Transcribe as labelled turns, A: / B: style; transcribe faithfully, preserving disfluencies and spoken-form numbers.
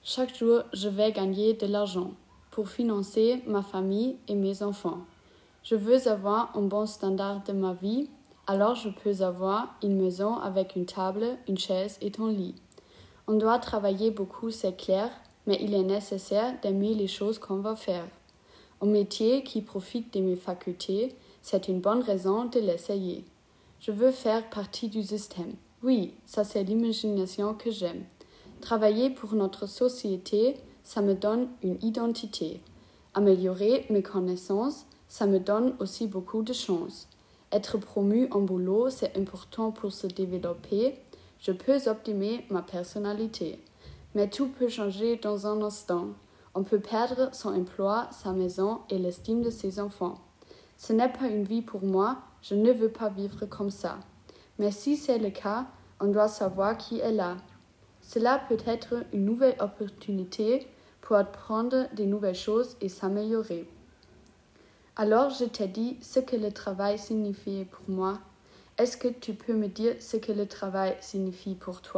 A: Chaque jour, je vais gagner de l'argent pour financer ma famille et mes enfants. Je veux avoir un bon standard de ma vie, alors je peux avoir une maison avec une table, une chaise et un lit. On doit travailler beaucoup, c'est clair, mais il est nécessaire d'aimer les choses qu'on va faire. Un métier qui profite de mes facultés, c'est une bonne raison de l'essayer. Je veux faire partie du système. Oui, ça c'est l'imagination que j'aime. Travailler pour notre société, ça me donne une identité. Améliorer mes connaissances, ça me donne aussi beaucoup de chance. Être promu en boulot, c'est important pour se développer. Je peux optimiser ma personnalité. Mais tout peut changer dans un instant. On peut perdre son emploi, sa maison et l'estime de ses enfants. Ce n'est pas une vie pour moi, je ne veux pas vivre comme ça. Mais si c'est le cas, on doit savoir qui est là. Cela peut être une nouvelle opportunité pour apprendre de nouvelles choses et s'améliorer. Alors je t'ai dit ce que le travail signifie pour moi. Est-ce que tu peux me dire ce que le travail signifie pour toi ?